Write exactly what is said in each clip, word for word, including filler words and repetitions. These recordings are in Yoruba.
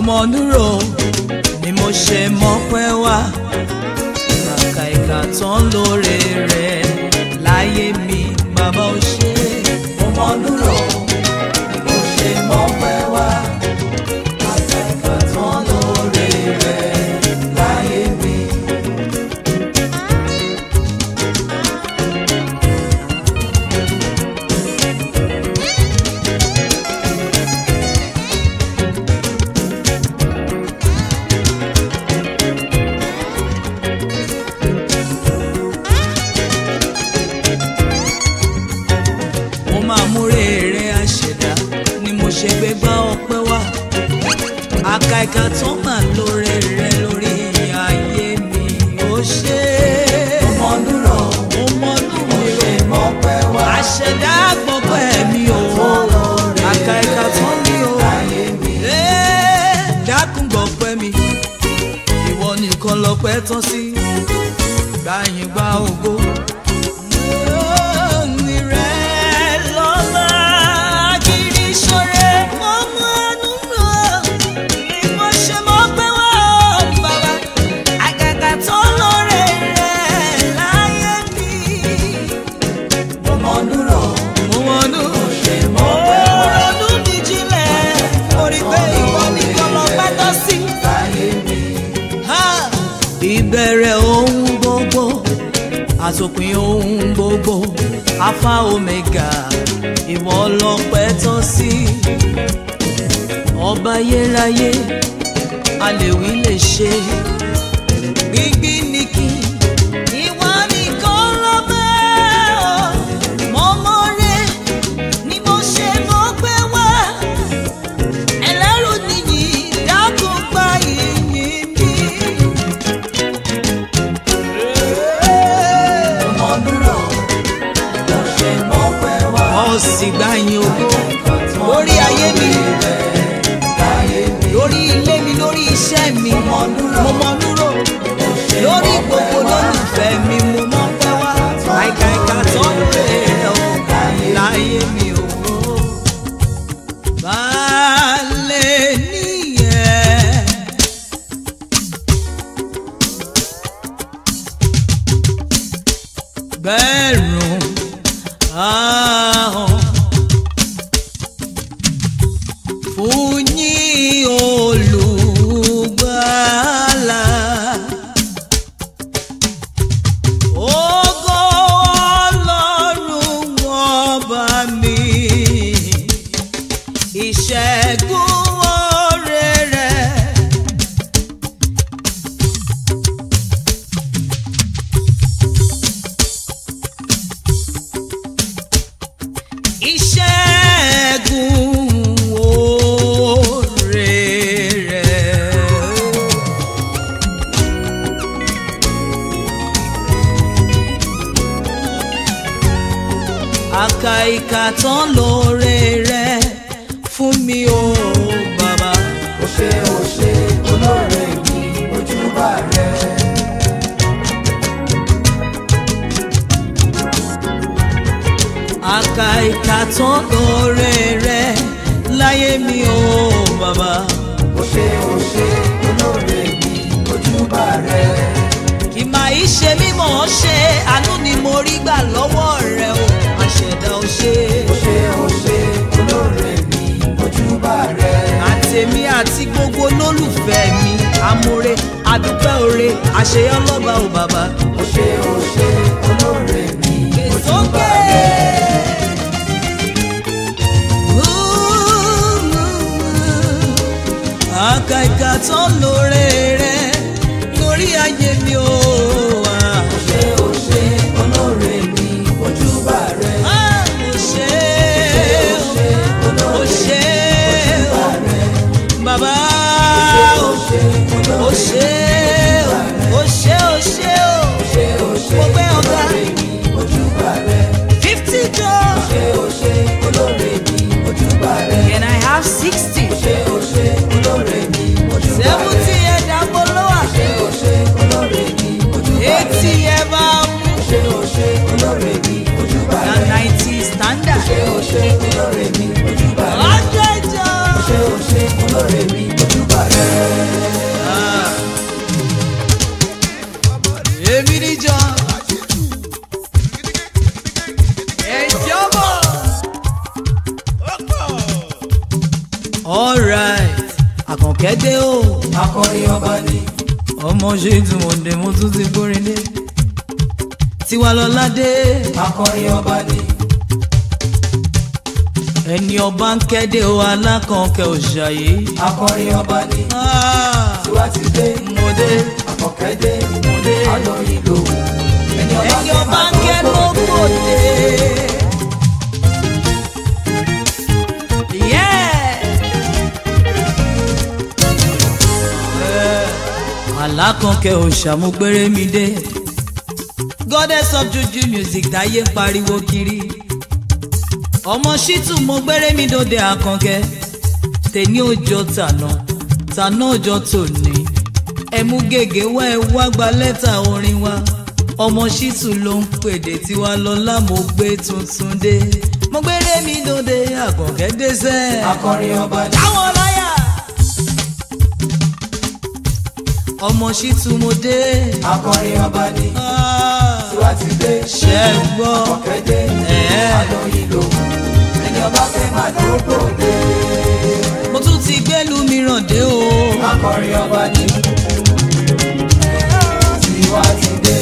mọ̀ núrò ni mo ṣe mọ́pẹ́ wá kàkà ìkà tán lóore rẹ̀ láyé mi bàbá ò ṣe. Mo mọ̀ núrò ni mo ṣe mọ́pẹ́ wá kàkà ìkà tán lóore rẹ̀ láyé mi. Ṣe gbé gbá ọpẹ́ wá àkàìkà tó mà lóore rẹ lórí ayé mi ó ṣe. Mo mọ̀ núrò mo mọ̀ núrò ṣe mọ́pẹ́ wá àṣẹdá gbọ́pẹ́ mi ò àkàìkà tó mi ò dákun gbọ́pẹ́ mi ìwọ nìkan lọ́pẹ́ tán sí gbàyìn gbà ògo. Ìbẹ̀rẹ̀ ohun gbogbo àtòpin ohun gbogbo alpha omega ìwọ lọ́pẹ́ tán sí ọba yéráyé a lè wí lè ṣe gbígbí ní kí ìwọ nìkan lọ́pẹ́ mọ́mọ́ rẹ ni mo ṣe mọ́pẹ́ wá ẹlẹ́rù nìyí dákun gbà yìnyín mi. Sì gbàyìn ògo lórí ayé mi lórí ilé mi lórí iṣẹ́ mi mo mọ̀ núrò lórí gbogbo lólùfẹ́ mi mo mọ̀ pẹ́ wá àìkà ìkà tó lóore rẹ̀ láyé mi ò balẹ̀ nìyẹn. Gbẹ̀rún ahọ́n fún yín olùgbàlà ògo Ọlọ́run ọba mi ìṣẹ́gun oore rẹ̀. Ìṣẹ́gun oore rẹ̀. Àkàìkà tán lóore rẹ̀ fún mi o bàbá. Ó ṣé ó ṣé olóore mi ojúbà rẹ̀. Àkàìkà tán lóore rẹ̀ láyé mi o bàbá. Ó ṣé ó ṣé olóore mi ojúbà rẹ̀. Kì máa í ṣe mímọ̀ ṣe àánú ni mo rí gbà lọ́wọ́ rẹ̀ o àṣẹ̀dá o ṣé. Ó ṣé ó ṣé olóore mi ojúbà rẹ̀. Àtèmi àti gbogbo lólùfẹ́ mi amóre adúpẹ́ oore àṣeyọ́ lọ́ba o bàbá. Ó ṣé ó ṣé olóore mi ojúbà rẹ̀. Àkàìkà tán lóore rẹ̀ lórí ayé mi o. Ó ṣé ó ṣé olóore mi ojúbà rẹ̀. Ó ṣé ó ṣé bàbá ó ṣé ó ṣé ó ṣé ó mo gbé ọ̀gá fifty jọ. Ó ṣé olóore mi ojúbà rẹ̀. Can I have sixty? Ó ṣé ó ṣé olóore mi ojúbà rẹ̀. Seventy ẹ̀dá polówà. Ó ṣé ó ṣé olóore mi ojúbà rẹ̀. Eighty ẹ̀ bá mú. Ó ṣé ó ṣé olóore mi ojúbà rẹ̀. Na ninety standard. Ó ṣé ó ṣé olóore mi ojúbà rẹ̀. Hundred jọ. Ó ṣé ó ṣé olóore mi ojúbà rẹ̀. Àkànkẹ́dé o. Akọrin ọba ni. Ọmọ ṣe ìtumọ̀dé mo tún ti gbórin dé. Tiwalọ́lá dé. Akọrin ọba ni. Ẹni ọba ń kéde o Alákànkẹ́ Òṣàyé. Akọrin ọba ni. Tiwa ti dé. Mo dé. Àkànkẹ́ dé. Mo dé. Alóyin lòun. Ẹni ọba ń ké lóko dé. Alákànkẹ́ Òṣà mo gbére mi dé. Goddess of Juju music táyé ń pariwo kiri. Ọmọ Ṣítù mo gbére mi dòde Àkànkẹ́. Tèní òjò tàná tàná òjò tòní. Ẹ̀mú gègé wá ẹ wá gba lẹ́tà orin wa. Ọmọ Ṣítù ló ń pèdè Tiwalọ́lá mo gbé tuntun dé. Mo gbére mi dòde Àkànkẹ́ dé sẹ́. Akọrin ọba ni. Àwọn ọláyà. Ọmọ Ṣítù mo dé. Akọrin ọba ni. Tiwa ti dé. Ṣé ẹ gbọ́? Àkànkẹ́ dé. Alóyin lòun. Ẹni ọba fẹ́ máa dókò dé. Mo tún ti gbẹ́lu mìíràn dé o. Akọrin ọba ni. Tiwa ti dé.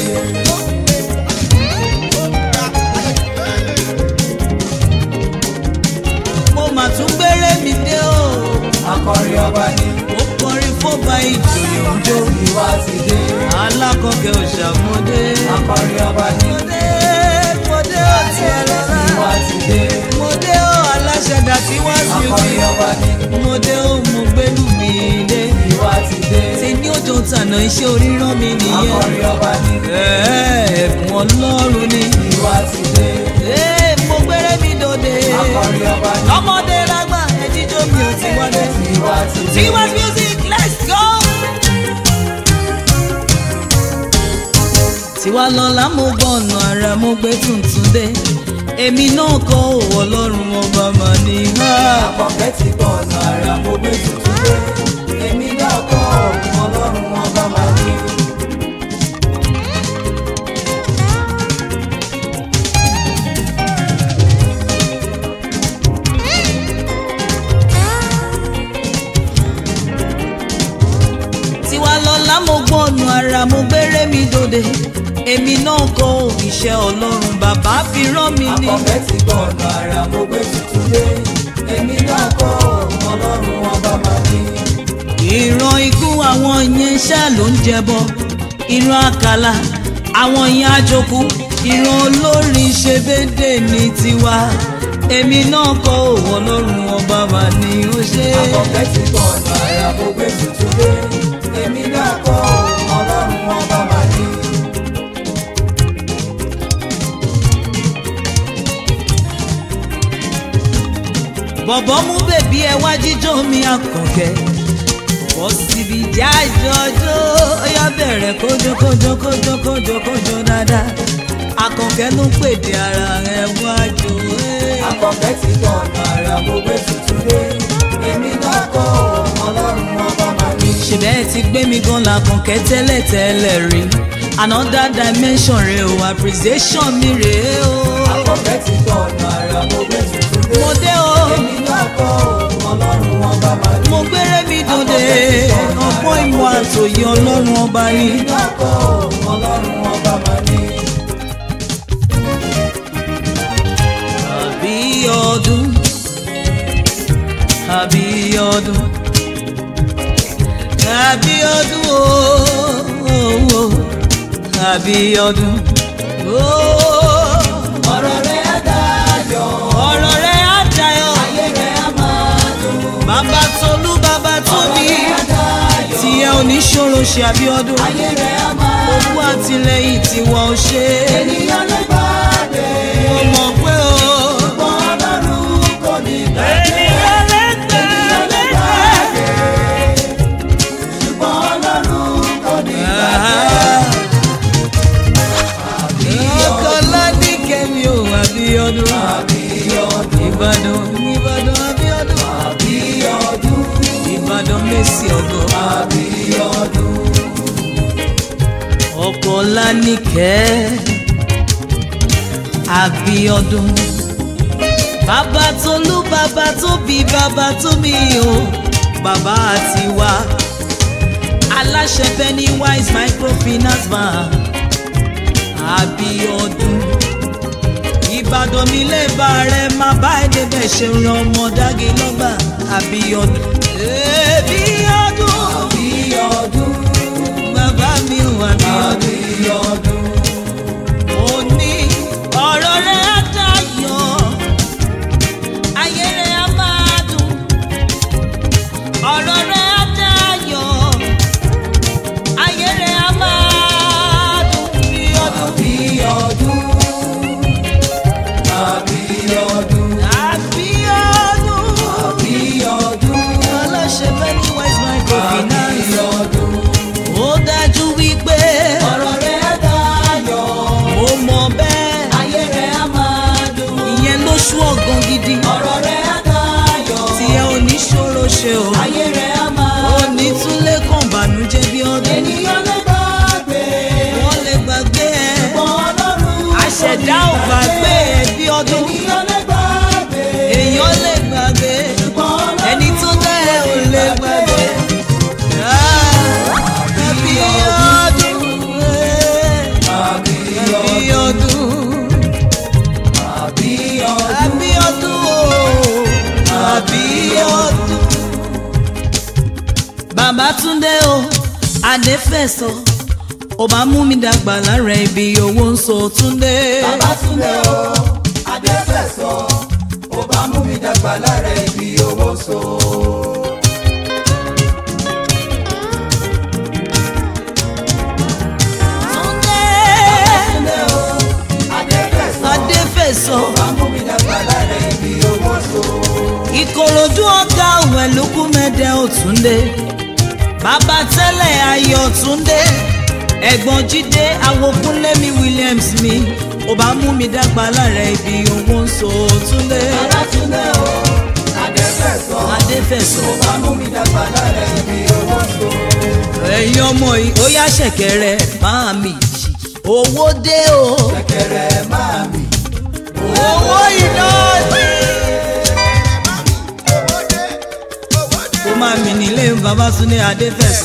Mo mà tún gbére mi dé o. Akọrin ọba ni. Mo kọrin fọ́ba ìjòyè òjò. Tiwa ti dé. Alákànkẹ́ Òṣà mo dé. Akọrin ọba ni. Mo dé mo dé ó Tiwalọ́lá. Tiwa ti dé. Mo dé ó aláṣẹ dàtí wá sí mi. Akọrin ọba ni. Mo dé ó mo gbẹ́lu mi dé. Tiwa ti dé. Tèní òjò tàná iṣẹ́ oríran mi nìyẹn. Akọrin ọba ni. Ẹ̀bùn Ọlọ́run ni. Tiwa ti dé. Mo gbére mi dòde. Akọrin ọba ni. Ọmọdé lágbà ẹjíjó mi ò ti wọlé. Tiwa ti dé. Tiwa music let's go. Tiwalọ́lá mo gbọ́ ọ̀nà ara mo gbé tuntun dé. Èmi náà kọ́ òwò Ọlọ́run ọba mà ní. Àkànkẹ́ ti gbọ́ ọ̀nà ara mo gbé tuntun dé. Èmi náà kọ́ Ọlọ́run ọba máa ní. Tiwalọ́lá mo gbọ́ ọ̀nà ara mo gbére mi dòde. Èmi náà kọ́ iṣẹ́ Ọlọ́run bàbá fi rán mi ní. Àkànkẹ́ ti gbọ́ ọ̀nà ara mo gbé tuntun dé. Èmi náà kọ́ Ọlọ́run ọba máa ní. Ìran igun àwọn yẹn ṣá ló ń jẹbọ. Ìran àkàlà àwọn yẹn àjòkú. Ìran olórin ṣe bédè ní tiwa. Èmi náà kọ́ òwò Ọlọ́run ọba mà ní ó ṣe. Àkànkẹ́ ti gbọ́ ọ̀nà ara mo gbé tuntun dé. Èmi náà kọ́ Ọlọ́run ọba máa ní. Bọ̀bọ̀ mú bèbí ẹ wá jíjó mi Àkànkẹ́. Bọ́ síbi ìjà ìjọjọ́ ọyá bẹ̀rẹ̀ kójó kójó kójó kójó kójó dáadáa. Àkànkẹ́ ló pèdè ara rẹ̀ wájú. Àkànkẹ́ ti gbọ́ ọ̀nà ara mo gbé tuntun dé. Èmi náà kọ́ Ọlọ́run ọba máa ní. Ṣèbẹ́ ti gbé mi gan l'Àkànkẹ́ tẹ́lẹ̀ tẹ́lẹ̀ rí. Another dimension rẹ̀ o appreciation mi rèé o. Àkànkẹ́ ti gbọ́ ọ̀nà ara mo gbé tuntun dé. Mo dé o. Èmi náà kọ́ Ọlọ́run ọba máa ní. Mo gbére mi dòde. Ọ̀pọ̀ ìmọ̀ àtòyè Ọlọ́run ọba ni. Èmi náà kọ́ Ọlọ́run ọba máa ní. Àbíọ́dún Àbíọ́dún Àbíọ́dún ooo Àbíọ́dún ooo. Ọ̀rọ̀ rẹ̀ á dayọ̀. Ọ̀rọ̀ rẹ̀ á dayọ̀. Ayé rẹ̀ á máa dùn. Bàbá Tolú bàbá Tóbi. Ọ̀rọ̀ rẹ̀ á dayọ̀. Tiẹ̀ oníṣòro ṣe Àbíọ́dún. Ayé rẹ̀ á máa dùn. Owó àtìlẹ́yìn tiwọn ò ṣe. Ènìyàn lè bá dé. Mo mọ̀ pé o. Ṣùgbọ́n Ọlọ́run kò ní bàjẹ́. Ènìyàn lè gbà Ènìyàn lè lè bá gbà. dé. Ṣùgbọ́n Ọlọ́run kò ní bàjẹ́. Ọkọ̀lá ní kẹ́mi ò Àbíọ́dún. Àbíọ́dún. Ìbàdàn Ìbàdàn Àbíọ́dún. Àbíọ́dún. Ìbàdàn Mèsì ọ̀gọ́. Àbíọ́dún. Ọkọ̀lá ní kẹ́ Àbíọ́dún. Bàbá Tolú bàbá Tóbi bàbá Tómi o. bàbá àti wa aláṣẹ Pennywise microfinance bank Abíọ́dún Ìbàdàn mi lè bá rẹ má bá ẹ débẹ̀ ṣe ran ọmọ dági lọ́gbà Abíọ́dún Abíọ́dún Abíọ́dún bàbá mi ò Abíọ́dún ó ní ọ̀rọ̀ rẹ̀ á dayọ̀ ayé rẹ̀ á máa dùn ọ̀rọ̀ rẹ̀ á dayọ̀ ayé rẹ̀ á máa dùn Abíọ́dún Abíọ́dún Abíọ́dún Abíọ́dún aláṣẹ Pennywise microfinance Abíọ́dún ó dájú wípé ọ̀rọ̀ rẹ̀ á dayọ̀ ó mọ bẹ́ẹ̀ ayé rẹ̀ á máa dùn ìyẹn ló ṣú ọ̀gán gidi ọ̀rọ̀ rẹ̀ á dayọ̀ tí ẹ ò ní ṣòro ṣe o ayé rẹ̀ á máa ò ní tún lè kàn bànújẹ́ bí ọdún ènìyàn lè gbàgbé wọ́n lè gbàgbé ẹ ṣùgbọ́n Ọlọ́run àṣẹ̀dá ò gbàgbé ẹ bí ọdún ènìyàn lè gbàgbé èèyàn lè gbàgbé ṣùgbọ́n ẹni tó dá ẹ ò lè gbàgbé. Abíọ́dún Abíọ́dún Abíọ́dún o Abíọ́dún Babátúndé o Adéfẹ̀sọ ó bá mú mi dàgbà lára ibi owó ń sọ Túndé. Babátúndé o Adéfẹ̀sọ ó bá mú mi dàgbà lára ibi owó so. Túndé Babátúndé o Adéfẹ̀sọ Adéfẹ̀sọ ó bá mú mi dàgbà lára ibi owó so. Ìkòròdú ọ̀gá òwe lókù mẹ́dẹ̀ ò Túndé bàbá tẹ́lẹ̀ Ayọ̀ Túndé ẹ̀gbọ́n Jídé Awókúnlémi Williams mi ó bá mú mi dàgbà lára ibi owó ń sọ Túndé. Babátúndé o Adéfẹ̀sọ Adéfẹ̀sọ ó bá mú mi dàgbà lára ibi owó so. ẹ̀yin ọmọ yìí ó yá ṣẹ̀kẹ̀rẹ̀ máa mi owó dé o Ṣẹ̀kẹ̀rẹ̀ máa mi owó iná sí. ó máa mi nílé Babátúndé Adéfẹ̀sọ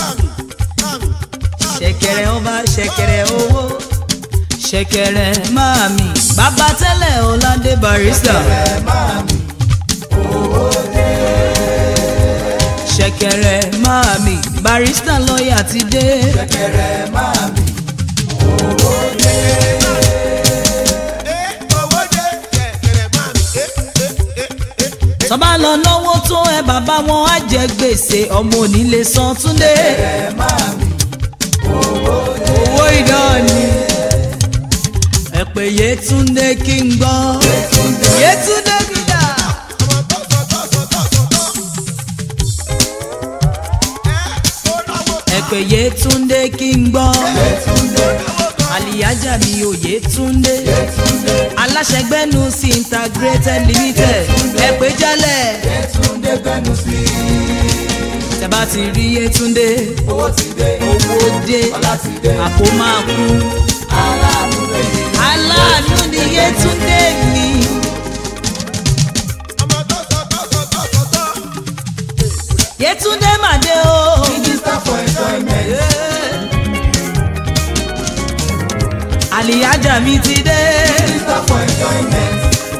ṣẹ̀kẹ̀rẹ̀ ọba ṣẹ̀kẹ̀rẹ̀ owó ṣẹ̀kẹ̀rẹ̀ máa mi bàbá tẹ́lẹ̀ Ọládé Barrister Ṣẹ̀kẹ̀rẹ̀ máa mi owó dé. ṣẹ̀kẹ̀rẹ̀ máa mi Barrister lọ́ọ̀yà ti dé. Ṣẹ̀kẹ̀rẹ̀ máa mi owó dé. tọ́ba lọ náwó tó ẹ bàbá wọn á jẹ gbèsè ọmọ onílé san Túndé. Ṣẹ̀kẹ̀rẹ̀ máa mi owó dé. owó iná ni ẹ pé Yétúndé kí n gbọ́ Yétúndé gíga. ẹ pé Yétúndé kí n gbọ́ àlìyájà mi ò Yétúndé aláṣẹ gbẹ́nu sí integrated limited ẹ pé jálẹ̀ Yétúndé gbẹ́nu sí tẹ́ bá ti rí Yétúndé owó ti dé owó dé ọlá ti dé àpò máa kú aláàánú lẹ́yìn. aláàánú ni Yétúndé mi. Yétúndé màdé o. Minister for enjoyment. Àlìyájà mi ti dé. Minister for enjoyment.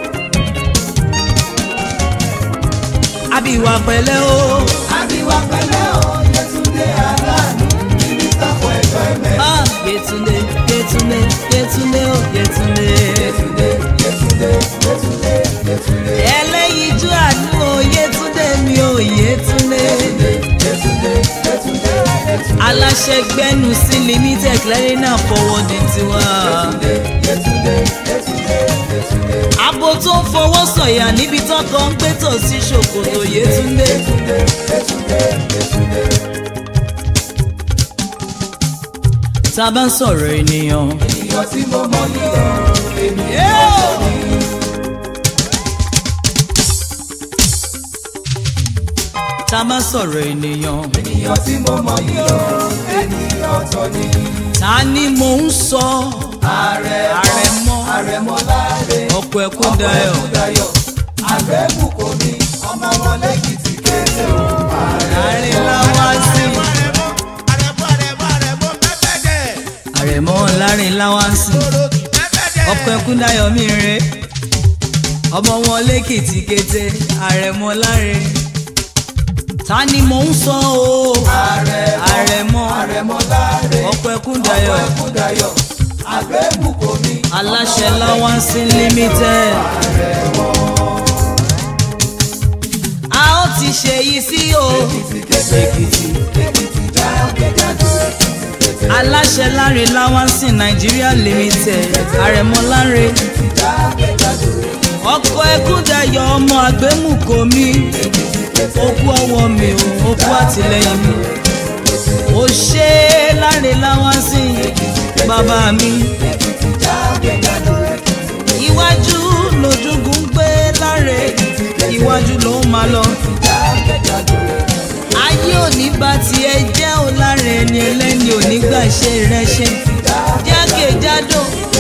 Àbíwá pẹ̀lẹ́ o. Àbíwá pẹ̀lẹ́ o. Yétúndé aláàánú. Minister for enjoyment. Ah, Yétúndé, Yétúndé, Yétúndé o, Yétúndé. Yétúndé Yétúndé Yétúndé Yétúndé. Ẹlẹ́yinjú àánú o, Yétúndé mi o, Yétúndé. Yétúndé Yétúndé Yétúndé Yétúndé. Aláṣẹ gbẹ́nu sí limited clearing and forwarding tiwa. Yétúndé Yétúndé Yétúndé Yétúndé. Abo tó ń fọwọ́ sọ̀yà níbi tán kan ń pètò sí ṣòkòtò Yétúndé. Yétúndé Yétúndé Yétúndé. Tá a bá ń sọ̀rọ̀ ènìyàn. Ènìyàn tí mo mọ̀ yíyọ, ènìyàn tó ní. Tá a bá sọ̀rọ̀ ènìyàn. Ènìyàn tí mo mọ̀ yíyọ, ènìyàn tó ní. Ta ni mò ń sọ? Àrẹ̀mọ Àrẹ̀mọ. Àrẹ̀mọ Láre. Ọkọ̀ Ẹ̀kúndayọ̀. Ọkọ̀ Ẹ̀kúndayọ̀. Àgbẹ̀bùkún mi, ọmọ wọn lẹ́kìtì kéde o. láàrin láwánsì. Àrẹ̀mọ láàrin láwánsì. Ọkọ Ẹkúndayọ̀ mi rè. Ọmọ wọn lẹ́kìtì kété. Àrẹ̀mọ láàrin. Ta ni mò ń sọ o? Àrẹ̀mọ. Àrẹ̀mọ láàrin. Ọkọ Ẹkúndayọ̀. Ọkọ Ẹkúndayọ̀. Àgbẹ̀bùkọ̀ mi. Aláṣẹ Láwánsì limited. Àrẹ̀mọ. A ó ti ṣe yìí sí o. Aláṣẹ Láre Láwánsì Nigeria limited. Àrẹ̀mọ Láre. Ọkọ Ẹkúndayọ̀ ọmọ àgbẹ̀mùkọ̀ mi. Okú ọwọ́ mi o, okú àtìlẹ́yìn mi. Ó ṣe Láre Láwánsì bàbá mi. Iwájú lójúgùn gbé Láre, iwájú ló máa lọ. Ayé òní bá tiẹ̀ jẹ́ ò Láre, ẹni ẹlẹ́ni òní gbà ṣe rẹ̀ ṣe. Jákèjádò.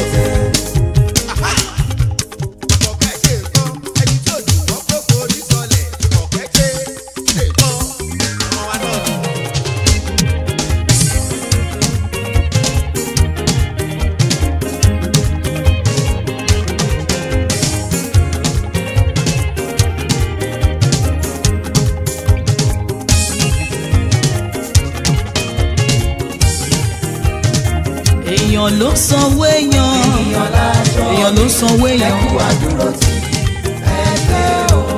Èèyàn ló sanwó èèyàn, èèyàn ló sanwó èèyàn. Ẹkú àdúró tí ẹgbẹ́ o.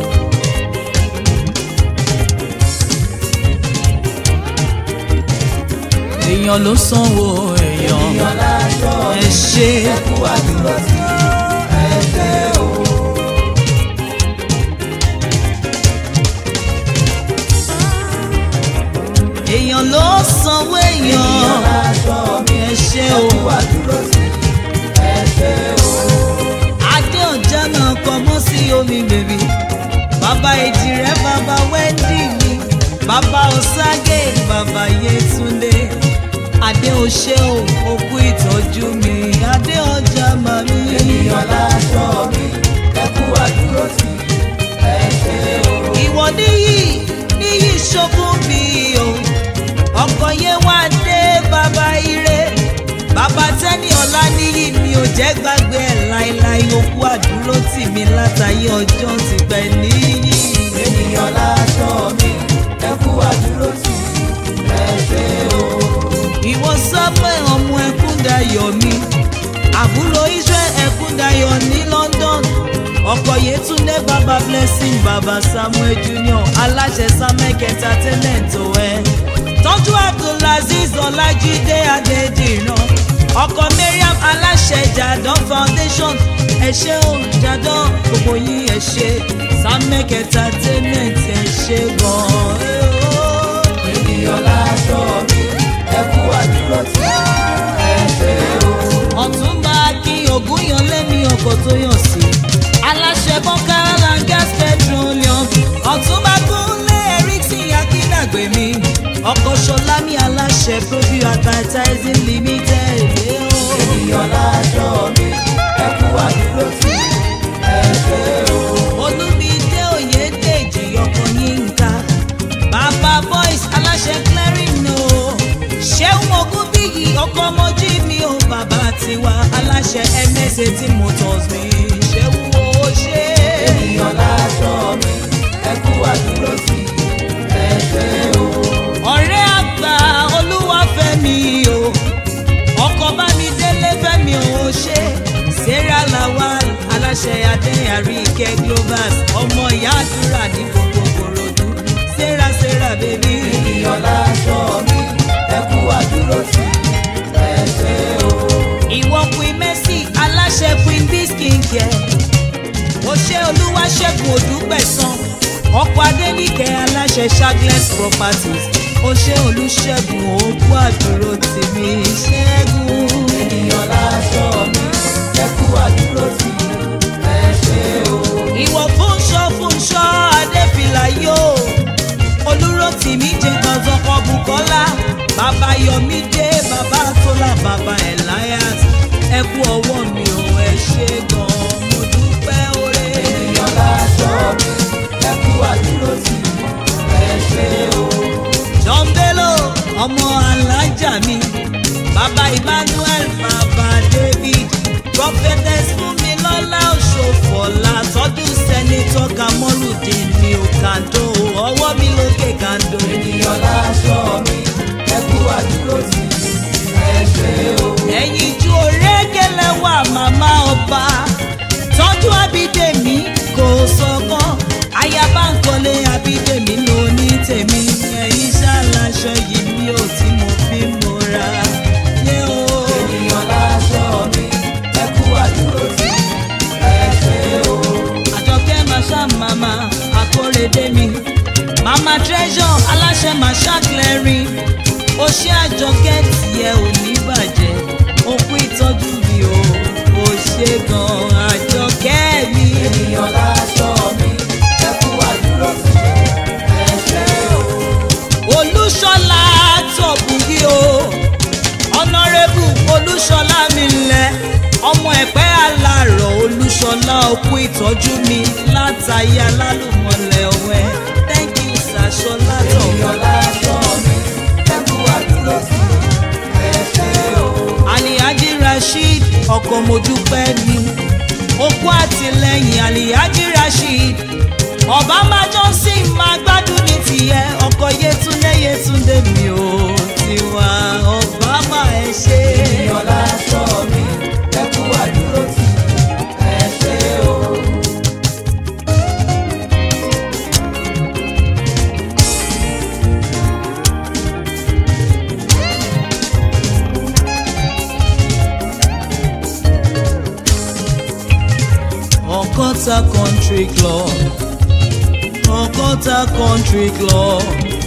Èèyàn ló sanwó èèyàn. Ẹ ṣé. Ẹkú àdúró tí ẹgbẹ́ o. Èèyàn ló sanwó èèyàn. Ẹ ṣé o. Ẹkú àdúró tí ẹgbẹ́ o. Adé ọjà náà kọ mọ́ sí omi bèbí. Bàbá èjì rẹ̀ bàbá Wendy mi. Bàbá Ọ̀ságè bàbá Yétúndé. Adé o ṣé o, okú ìtọ́jú mi. Adé ọjà màmí. Ènìyàn láṣọ mi. Ẹkú àdúró tí ẹgbẹ́ o. Ìwọ níyì níyì ṣokùn bí o. Ọkọ yẹn wá dé bàbá ire. Bàbá Tẹ́ni ọ̀la níyì mi ò jẹ́ gbàgbé ẹ̀ láéláé. Okú àdúró tì mí látàyé ọjọ́ ti pẹ́ níyì. Ènìyàn láṣọ mi. Ẹkú àdúró tí ẹgbẹ́ o. Ìwọ Samuel ọmọ Ẹkúndayọ̀ mi. Àbúrò Israel Ẹkúndayọ̀ ní London. Ọkọ Yétúndé bàbá Blessing bàbá Samuel Junior. Aláṣẹ Samuel Entertainment tó ẹ. Tọ́jú Abdulaziz Ọlájídé Adédìran. Ọkọ Mariam aláṣẹ Jadon Foundation. Ẹ ṣé o Jadon, gbogbo yín ẹ ṣé. Samuel Entertainment ẹ ṣé gan-an. Ènìyàn láṣọ mi. Ẹkú àdúró tí ẹgbẹ́ o. Ọ̀túnba Akin Ògúnyànlémi ọkọ̀ tó yàn sí. Aláṣẹ Bọ́kárà Gas Petroleum. Ọ̀túnba Kúnlé Erickson Akíndàgbé mi. Ọkọ̀ Ṣọlámi aláṣẹ Proview Advertising Limited. Ènìyàn láṣọ mi. Ẹkú àdúró tí ẹgbẹ́ o. Olúmídé Oyèdèjì ọkọ̀ Yínká. Bàbá Boys aláṣẹ Clearing o. Ṣéun Ògúnbíyì ọkọ̀ Mọ́jí mi ò bàbá tiwa. Aláṣẹ M S A T Motors mi. Ṣéun o ṣé. Ènìyàn láṣọ mi. Ẹkú àdúró tí ẹgbẹ́ o. Ọ̀rẹ́ àgbà Olúwafẹ́mi o. Ọkọ̀ Bámidélé Fẹ́mi ò ṣe. Sarah Lawal aláṣẹ Adéyàrí Ike Global. Ọmọ ìyá àdúrà ní gbogbo Kòròdú. Sarah Sarah bèbí. Ènìyàn láṣọ mi. Ẹkú àdúró tí ẹgbẹ́ o. Ìwọ Queen Mercy aláṣẹ Queen Biz Skincare. Ó ṣé Olúwaṣẹ́gun Odúpẹ̀sán. Ọkọ̀ Adéníkẹ́ aláṣẹ Shagles Properties. Ó ṣé Olúṣẹ́gun òkú àdúró tèmi Ṣẹ́gun. Ènìyàn láṣọ mi. Ẹkú àdúró tí ẹgbẹ́ o. Ìwọ Fúnṣọ́ Fúnṣọ́ Adéfìlà yóò. Olúrótìmí jẹ gbọ̀ngàn Bùkọ́lá. Bàbá Yọ̀mídé bàbá Tọ́lá bàbá Elias. Ẹ kú ọwọ́ mi ò ẹ ṣé gan-an mo dúpẹ́ oore. Ènìyàn láṣọ mi. Ẹkú àdúró tí ẹgbẹ́ o. bàbá Emmanuel bàbá David prophetess Fúnmilọ́lá Òṣòfọ̀lá tọ́dún sẹ́nitọ́ Kamorudeen mi ò kàndó ọwọ́ mi lókè kàndó. ènìyàn láṣọ mi ẹkú àdúró tì mí ẹ ṣé o. ẹ̀yin ju òrékelẹ̀ wà màmá ọba tọ́jú Abídèmí kò sọ́kàn ayaba ń kọ́lé Abídèmí ló ní tèmi ẹ̀yin ṣàlàṣọ yìí mi ò tí mo fi mọ́ra. ènìyàn láṣọ mi ẹkú àdúró tì mí ẹ ṣé o. Àjọkẹ́ Masha mama Akórèdé mi mama treasure aláṣẹ Masha clearing ó ṣe Àjọkẹ́ tiẹ̀ ò ní bàjẹ́ ó kú ìtọ́jú mi o ó ṣe gan Àjọkẹ́ mi. ènìyàn láṣọ mi ẹkú àdúró tì mí ẹ ṣé o. Olúṣọlá Tògúnbí o ọ̀nàrẹ́bù Olúṣọlá mi lẹ̀ ọmọ ẹ̀pẹ́ alárọ̀ Olúṣọlá òkú ìtọ́jú mi látàyè alálùmọ̀lẹ̀ ọ̀wẹ́ thank you Ṣàṣọlá tọ̀. ènìyàn láṣọ mi ẹkú àdúró tì mí ẹ ṣé o. Alihaji Rasheed ọkọ Modúpẹ́ mi okú àtìlẹ́yìn Alihaji Rasheed Obama Johnson máa gbádùn ní tiẹ̀ ọkọ Yétúndé Yétúndé mi ò tiwa Obama ẹ ṣé. ènìyàn láṣọ mi ẹkú àdúró tì mí ẹ ṣé o. Ọ̀kọ́ta Country Club Ọ̀kọ́ta Country Club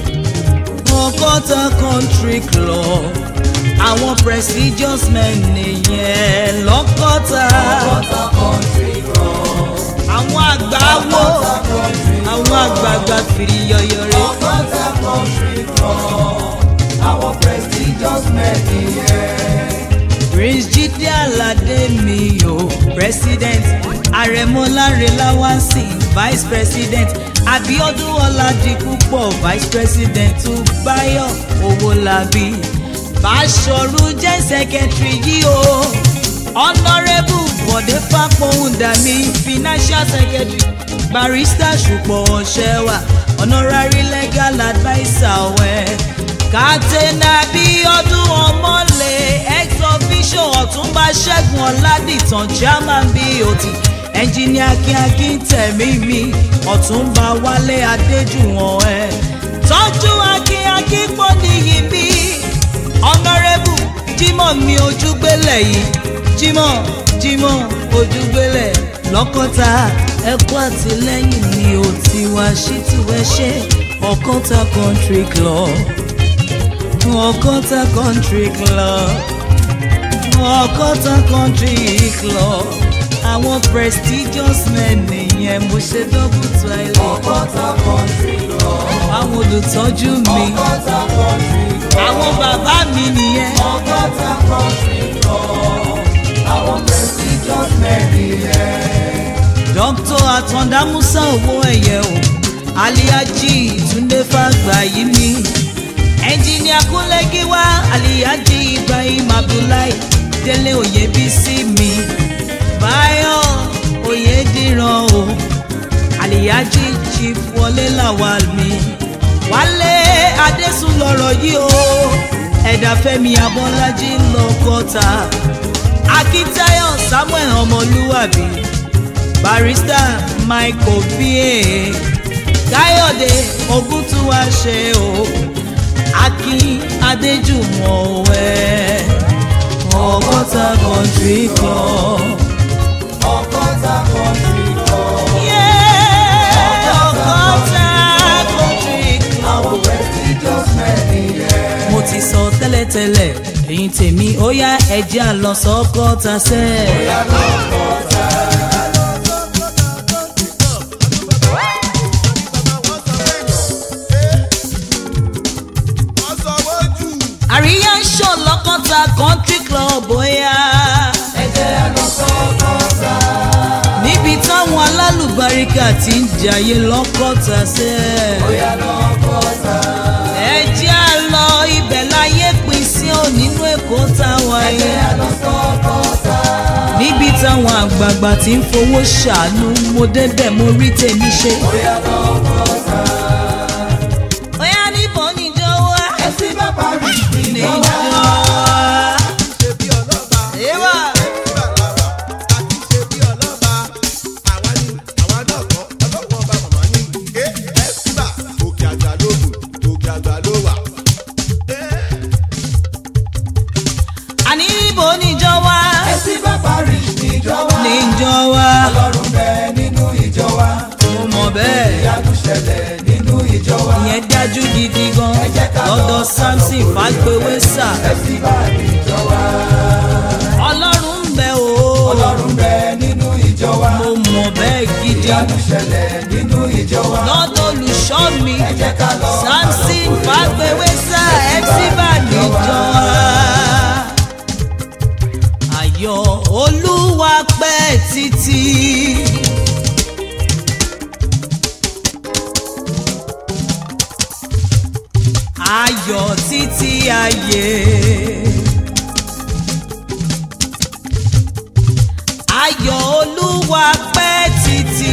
Ọ̀kọ́ta Country Club àwọn prestigious men nìyẹn lọ́kọ́ta. Ọ̀kọ́ta Country Club. àwọn àgbà wo àwọn àgbààgbà fìrí yọyọ rẹ. Ọ̀kọ́ta Country Club. àwọn prestigious men nìyẹn. Prince Jídé Aládé mi o president Àrẹ̀mọ Láńrè Láwánsì vice president Abíọ́dún Ọládipúpọ̀ vice president Báyọ̀ Owólabí Báṣọ̀run jẹ́ secretary yìí o honourable Bọ̀dé Fápọ̀húndàmí financial secretary barrister Ṣùpọ̀ Ọ̀ṣẹ́wà honorary legal adviser wẹ̀ Captain Abíọ́dún Ọmọlé ex officio Ọ̀túnba Ṣẹ́gun Ọládìtàn chairman B O T engineer Akínkín tẹ̀mí mi Ọ̀túnba Wálé Adéjùwọ̀n ẹ̀ tọ́jú Akínkín pọ̀ níyì bí honourable Jimoh mi Ojúgbélé yìí Jimoh Jimoh Ojúgbélé lọ́kọ́ta ẹ̀kọ́ àtìlẹ́yìn ni ò ti wá sí tiwẹ́ ṣe Ọ̀kọ́ta Country Club Ọ̀kọ́ta Country Club Ọ̀kọ́ta Country Club àwọn prestigious men nìyẹn mo ṣe double toilet. Ọ̀kọ́ta Country Club. àwọn olùtọ́jú mi Ọ̀kọ́ta Country Club. àwọn bàbá mi nìyẹn. Ọ̀kọ́ta Country Club. àwọn prestigious men nìyẹn. Doctor Àtàndá Musa owó ẹ̀yẹ o Alihaji Túndé Fàgbàyí mi engineer Kúnlé Gíwá Alihaji Ibrahim Abdullahi Délé Oyèbísí mi Báyọ̀ Oyèdìran o Alihaji Chief Wọlé Lawal mi Wálé Adésùn lọ́rọ̀ yìí o ẹ̀dà Fẹ́mi Abọ́lájí lọ́kọ́ta Akíntayọ̀ Samuel Ọmọlúwàbí barrister Michael Bie Káyọ̀dé Ògúntúwàṣe o Akin Adéjùmọ̀ ẹ̀ Ọ̀kọ́ta Country Club. Ọ̀kọ́ta Country Club. Yeah, Ọ̀kọ́ta Country Club. àwọn prestigious men nìyẹn. mo ti sọ tẹ́lẹ̀tẹ́lẹ̀ ẹ̀yin tèmi ó yá ẹ̀jẹ̀ àlọ́ sọ́kọ́ta sẹ́ẹ̀. Bóyá lọ́kọ́ta. àríyá ń ṣàn lọ́kọ́ta Country Club bóyá. ẹ jẹ́ lọ sọ́kọ́ta. níbi táwọn alálùbáríkà ti ń jayé lọ́kọ́ta sẹ́ẹ̀. Bóyá lọ́kọ́ta. ẹ jẹ́ àlọ́ ibẹ̀ láyé pín sí ò nínú Èkó Èkó táwa ẹgbẹ́ yìí. àlọ́sọ́kọ́ta. Níbi táwọn àgbààgbà ti ń fowó ṣàánú, mo débẹ̀ mo rí tèmi ṣe. Bóyá lọ́kọ́ta. Bóyá níbo níjọ wá. Ẹ̀sìn bá parí Níjọ ìjọba. wá. Èèwà. Àní níbo níjọ wá. Ẹ̀sìn bá parí ìjọba. Níjọ wá. Ọlọ́run bẹ nínú ìjọ wa. Mo mọ̀ bẹ́ẹ̀. Ìyanu ṣẹlẹ̀ nínú ìjọ wa. Ìyẹn dájú gidi gan. Ẹ jẹ́ ká lọ Lọ́dọ̀ Samson Fágbéwésà. Ẹ̀sìn bá ìjọ wa. Ọlọ́run ń bẹ o. Ọlọ́run bẹ nínú ìjọ wa. Mo mọ̀ bẹ́ẹ̀ gidi. Ìyanu ṣẹlẹ̀ nínú ìjọ wa. Lọ́dọ̀ olùṣọ́ mi. Ẹ jẹ́ ká lọ Samson Fágbéwésà Ẹ́psíbà níjọ wá. Ayọ̀ Olúwa pẹ́ títí. Ayọ̀ títí ayé. Ayọ̀ Olúwa pẹ́ títí.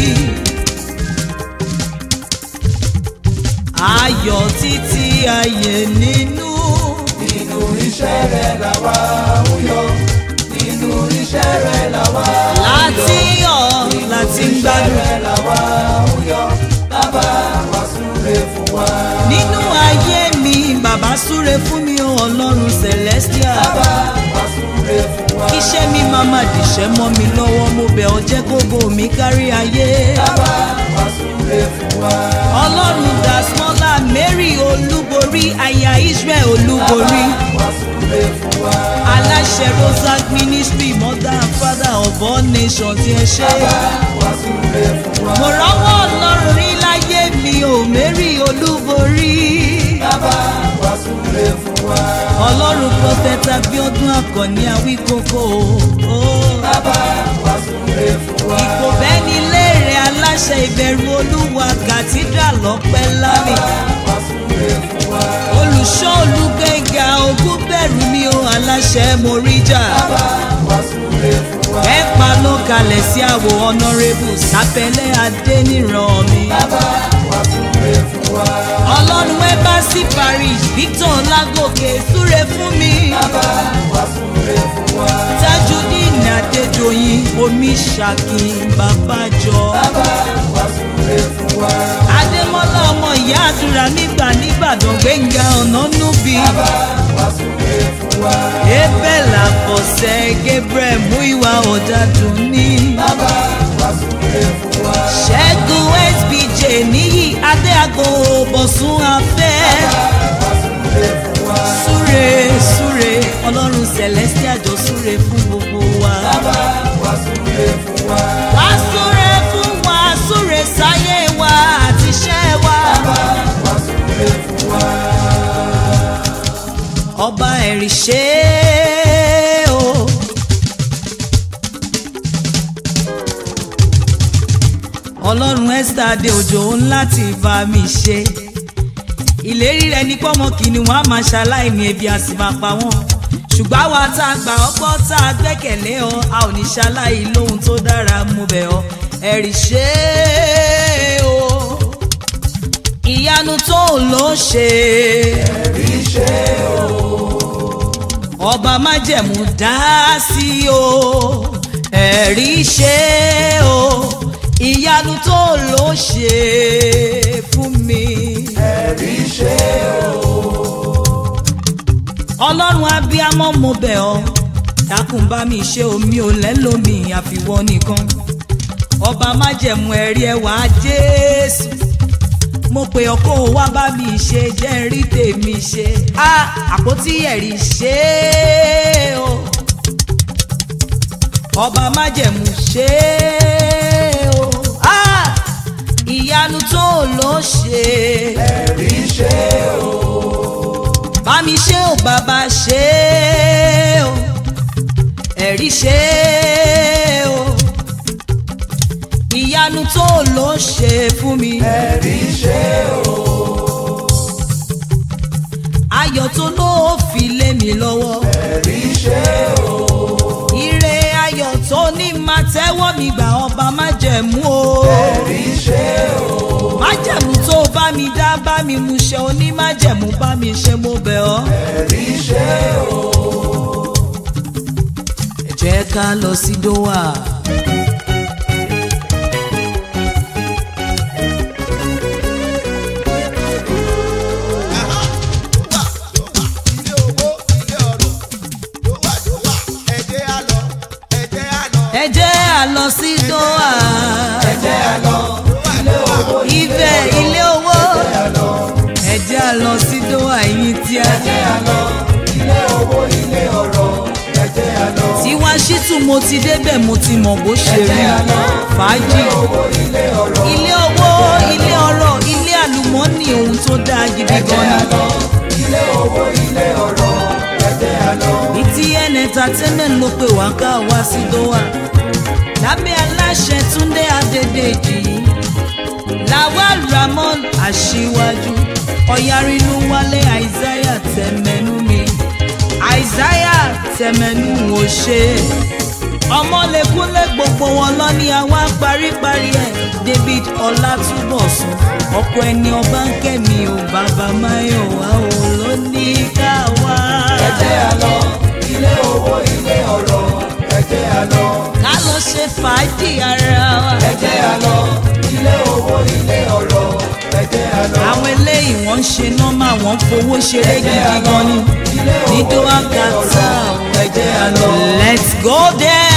Ayọ̀ títí ayé nínú. Nínú iṣẹ́ rẹ̀ làwa ń yọ. Nínú iṣẹ́ rẹ̀ làwa ń yọ. Láti yọ̀ láti ń Iṣẹ́ gbádùn. rẹ̀ làwa ń yọ. Bàbá wa súre fún wa. Nínú ayé mi, bàbá súre fún mi o Ọlọ́run Celestial. Bàbá wa súre fún wa. Iṣẹ́ mi máa ma dìṣẹ́ mọ́ mi lọ́wọ́, mo bẹ̀ ọ́ jẹ́ kógo mi kárí ayé. Bàbá wa súre fún wa. Ọlọ́run Dasmọ́lá Mary Olúborí aya Israel Olúborí. Bàbá wa súre fún wa. Aláṣẹ Rosac Ministry Mother and Father of all nations ẹ ṣé. Bàbá wa súre fún wa. Mo rọ́wọ́ Ọlọ́run rí láyé mi o Mary Olúborí. Bàbá wa súre fún wa. Ọlọ́run Prophet Abíọ́dún Àkànní Àwíkókó o. Bàbá wa súre fún wa. Ìkò bẹ́ni léèrè aláṣẹ ìbẹ̀rù Olúwa Cathedral lọ́pẹ́ lámì. Bàbá wa súre fún wa. Olùṣọ́ Olúgbéga ogún bẹ̀rù mi o aláṣẹ Moríjà. Bàbá wa súre fún wa. Ẹ̀pà ló kalẹ̀ sí àwò Honourable Sápẹ́lẹ́ Adéníran mi. Bàbá wa súre fún wa. Ọlọ́run Embassy Parish Victor Lágòkè súre fún mi. Bàbá wa súre fún wa. Tajudeen Adédoyin omi ṣàkín babájọ. Bàbá wa súre fún wa. Adémọ́lá ọmọ ìyá àdúrà nígbà nígbàdàn Gbénga Ọ̀nànúbí. Bàbá wa súre fún wa. Abel Àfọ̀sẹ́ Gabriel Múìwá Ọ̀dàdùn ní. Bàbá wa súre fún wa. Ṣẹ́gun S B J níyì Adéago Bọ̀sún Afẹ́. Bàbá wa súre fún wa. Súre súre Ọlọ́run Celestial jọ súre fún gbogbo wa. Bàbá wa súre fún wa. Wá súre fún wa súre sáyé wa àti iṣẹ́ wa. Bàbá wa súre fún wa. Ọba ẹ̀rí ṣe o. Ọlọ́run Esther Adéòjò ńlá ti bá mi ṣe. Ìlérí rẹ̀ ní pọ́mọ kìnìún wọn á máa ṣaláìní ebi a sì máa pa wọ́n. Ṣùgbọ́n àwa tá a gbà ọgbọ́ tá a gbẹ́kẹ̀lé ọ a ò ní ṣaláì lóhun tó dára mú bẹ̀ ọ. Ẹ̀rí ṣe o. Ìyanu tó ló ṣe. Ẹ̀rí ṣe o. Ọba májẹ̀mú dá sí o. Ẹ̀rí ṣe o. Ìyanu tó ló ṣe fún mi. Ẹ̀rí ṣe o. Ọlọ́run abiyamọ mo bẹ̀ ọ́ dákun bá mi ṣe omi ò lẹ́lómi àfiwọ́ nìkan. Ọba májẹ̀mú ẹ̀rí ẹwà Jésù mo pè ọ́ kó o wá bá mi ṣe jẹ́ rí tèmi ṣe. a àpótí ẹ̀rí ṣe o. Ọba májẹ̀mú ṣe o. a ìyanu tó ló ṣe. Ẹ̀rí ṣe o. Bá mi ṣe o bàbá ṣe o. Ẹ̀rí ṣe o. Ìyanu tó ló ṣe fún mi. Ẹ̀rí ṣe o. ayọ̀ tó ló fi lé mi lọ́wọ́. ẹ̀rí ṣe o. ire ayọ̀ tó ní máa tẹ́wọ́ mi gbà ọba májẹ̀mú o. ẹ̀rí ṣe o. májẹ̀mú tó bá mi dá bá mi mú ṣe oní májẹ̀mú bá mi ṣe mo bẹ̀ ọ́. ẹ̀rí ṣe o. ẹ jẹ́ ká lọ sí Dóà. ẹ jẹ́ á lọ sí Dóà. ẹ jẹ́ á lọ ilé owó. ibẹ̀ ilé owó. ẹ jẹ́ á lọ sí Dóà yín tí a. ẹ jẹ́ á lọ ilé owó ilé ọ̀rọ̀. ẹ jẹ́ á lọ. Tiwa Shittu mo ti débẹ̀ mo ti mọ̀ bó ṣe rí. fàájì ilé owó ilé ọ̀rọ̀. ilé owó ilé ọ̀rọ̀ ilé àlùmọ́ọ́nì ohun tó dáa gidi ẹ jẹ́ gan á ni. lọ ilé owó ilé ọ̀rọ̀. ẹ jẹ́ á lọ. B T N Entertainment ló pè wá ká wá sí Dóà. lábẹ́ aláṣẹ Túndé Adédèjì. Lawal Ramon Aṣíwájú. Ọ̀yárínú Wálé Isaiah Tẹ̀mẹ́nú mi. Isaiah Tẹ̀mẹ́nú ò ṣe. Ọmọlẹ́kúnlé gbogbo wọn lọ ní àwa paríparí ẹ̀. David Ọlátúbọ̀sún. ọkọ ẹni ọba ń kẹ́mi ò bàbá Máyọ̀wá ò ló ní ká wá. ẹ jẹ́ á lọ ilé owó ilé ọ̀rọ̀. ẹ jẹ́ á lọ. ká lọ ṣe fàájì ara wa. ẹ jẹ́ á lọ ilé owó ilé ọ̀rọ̀. ẹ jẹ́ á lọ. àwọn eléyìí wọ́n ń ṣe nọ́mà wọ́n ń fowó ṣeré ẹ jẹ́ á gidi lọ gan ni. ilé owó ní Dóà ilé Qatar. ọ̀rọ̀. ẹ jẹ́ á lọ. Let's go there.